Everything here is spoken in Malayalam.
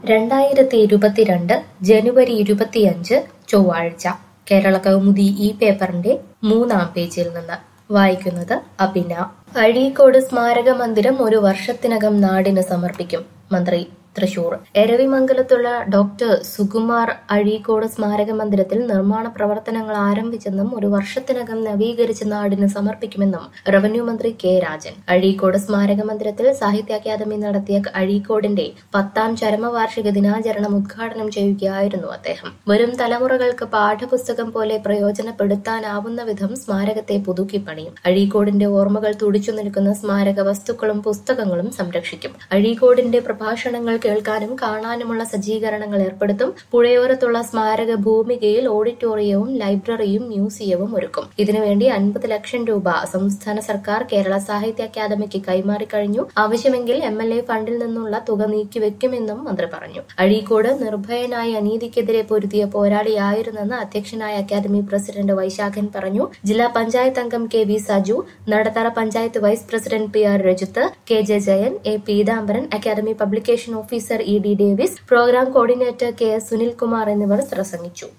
2022 ജനുവരി 25 ചൊവ്വാഴ്ച കേരള കൗമുദി ഈ പേപ്പറിന്റെ 3-ാം പേജിൽ നിന്ന് വായിക്കുന്നത് അഭിന. അഴീക്കോട് സ്മാരക മന്ദിരം ഒരു വർഷത്തിനകം നാടിന് സമർപ്പിക്കും. മന്ത്രി തൃശൂർ. എരവിമംഗലത്തുള്ള ഡോക്ടർ സുകുമാർ അഴീക്കോട് സ്മാരക മന്ദിരത്തിൽ നിർമ്മാണ പ്രവർത്തനങ്ങൾ ആരംഭിച്ചെന്നും ഒരു വർഷത്തിനകം നവീകരിച്ച് നാടിന് സമർപ്പിക്കുമെന്നും റവന്യൂ മന്ത്രി കെ രാജൻ. അഴീക്കോട് സ്മാരക മന്ദിരത്തിൽ സാഹിത്യ അക്കാദമി നടത്തിയ അഴീക്കോടിന്റെ 10ാം ചരമവാർഷിക ദിനാചരണം ഉദ്ഘാടനം ചെയ്യുകയായിരുന്നു അദ്ദേഹം. വരും തലമുറകൾക്ക് പാഠപുസ്തകം പോലെ പ്രയോജനപ്പെടുത്താനാവുന്ന വിധം സ്മാരകത്തെ പുതുക്കിപ്പണിയും. അഴീക്കോടിന്റെ ഓർമ്മകൾ തുടിച്ചു നിൽക്കുന്ന സ്മാരക വസ്തുക്കളും പുസ്തകങ്ങളും സംരക്ഷിക്കും. അഴീക്കോടിന്റെ പ്രഭാഷണങ്ങൾ കേൾക്കാനും കാണാനുമുള്ള സജ്ജീകരണങ്ങൾ ഏർപ്പെടുത്തും. പുഴയോരത്തുള്ള സ്മാരക ഭൂമികയിൽ ഓഡിറ്റോറിയവും ലൈബ്രറിയും മ്യൂസിയവും ഒരുക്കും. ഇതിനുവേണ്ടി 50 ലക്ഷം രൂപ സംസ്ഥാന സർക്കാർ കേരള സാഹിത്യ അക്കാദമിക്ക് കൈമാറിക്കഴിഞ്ഞു. ആവശ്യമെങ്കിൽ MLA ഫണ്ടിൽ നിന്നുള്ള തുക നീക്കിവെക്കുമെന്നും മന്ത്രി പറഞ്ഞു. അഴീക്കോട് നിർഭയനായ അനീതിക്കെതിരെ പൊരുതിയ പോരാളിയായിരുന്നെന്ന് അധ്യക്ഷനായ അക്കാദമി പ്രസിഡന്റ് വൈശാഖൻ പറഞ്ഞു. ജില്ലാ പഞ്ചായത്ത് അംഗം KV Saju, Nadathara panchayat vice president PR Rajith, KJ Jayan, A Peethambaran, academy publication officer ED Davis, programme coordinator KS Sunilkumar എന്നിവർ പ്രസംഗിച്ചു.